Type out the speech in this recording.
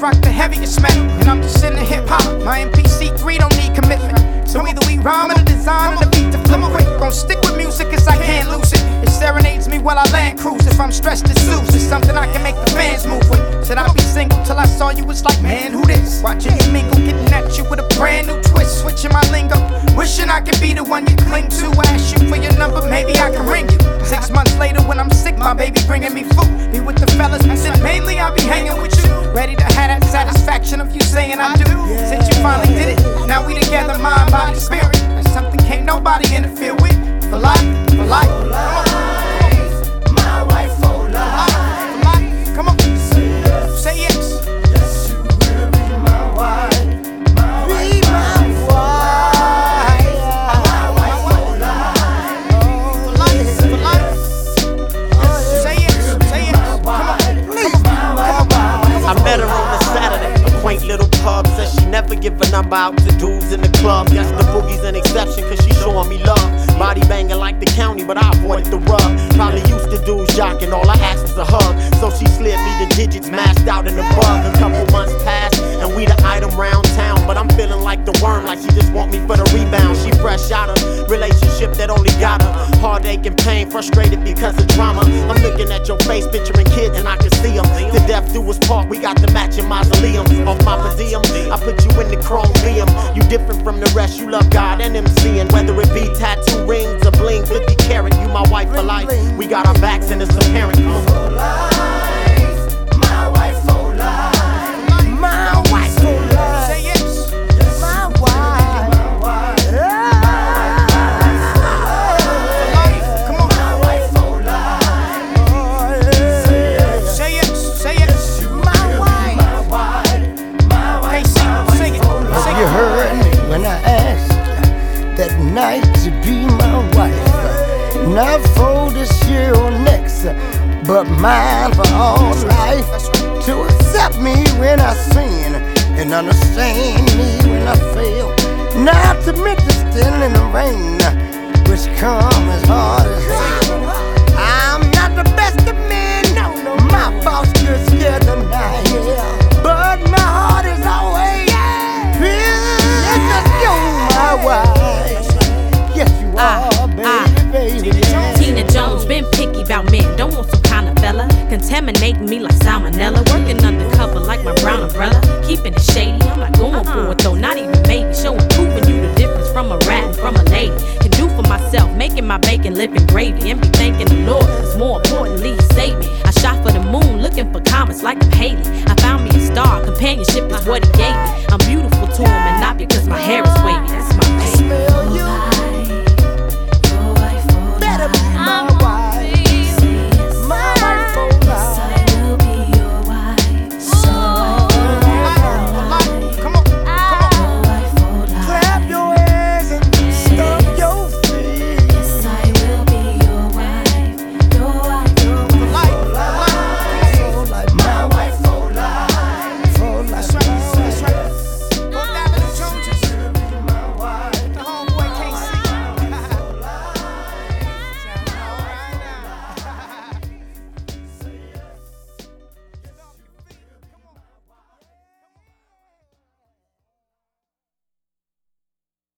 rock the heaviest metal, and I'm just into hip-hop. My MPC3 don't need commitment. So either we rhyme or the design and the beat to flip quick. Gon' stick with music cause I can't lose it. It serenades me while I land cruise. If I'm stressed, it soothes. It's something I can make the fans move with. Said I'd be single till I saw you, it's like, man, who this? Watching you mingle, getting at you with a brand new twist. Switching my lingo, wishing I could be the one you cling to. Ask you for your number, maybe I can ring you. 6 months later when I'm sick, my baby bringing me food. Be with the fellas, I said mainly I'll be hanging with you. Ready to have that satisfaction of you saying I do. Since you finally did it, now we together, mind, body, spirit. That's something can't nobody interfere with. For life, for life. For life, my wife for life. For life, come on. Say yes. Yes, you will be my wife. My wife. Be my wife. My wife for life. For life, for life. Say yes, say yes. Come on, please. I met her on a Saturday, a quaint little pub. Says she never give a number out to dudes in the club. Guess the boogie's an exception cause she showing me love. Body banging like the county, but I avoided the rub. Probably used to dudes jocking, all I asked was a hug. So she slid me the digits, mashed out in the bug. A couple months passed, and we the item round town. But I'm feeling like the worm, like she just want me for the rebound. She fresh out of relationship that only got her heartache and pain, frustrated because of drama. I'm looking at your face, picturing kids, and I can see them. To death do us part, we got the matching mausoleum. Off my per diem, I put you in the chrome beam. You different from the rest, you love God and MCing. Whether it be tattoo rings or bling, 50 carat, you my wife for life. We got our backs and it's apparent. For life, my wife for life. My wife for life. Say yes. Yes, my wife. My wife. For life, come on. My wife for life. Say yes, say yes. My wife. My wife. My wife. Hey, sing it, sing it. You heard me when I asked that night to be my wife. Not for this year or next, but mine for all life. To accept me when I sin and understand me when I fail. Not to make the still in the rain, which come as hard as hell. I'm not the best of men, no. My boss just scared tonight, but my heart is always filled with you, my wife. Yes, you are, baby. Tina Jones been picky about men, don't want some kind of fella contaminating me like salmonella. Working undercover like my brown umbrella, keeping it shady. I'm not going for it though, not even maybe. Showing, proving you the difference from a rat and from a lady. Can do for myself, making my bacon lip and gravy, and be thanking the Lord, cause more importantly he saved me. I shot for the moon, looking for comets like I'm Haley. I found me a star, companionship is what he gave me. I'm beautiful to him and not because my hair is wavy, that's my baby.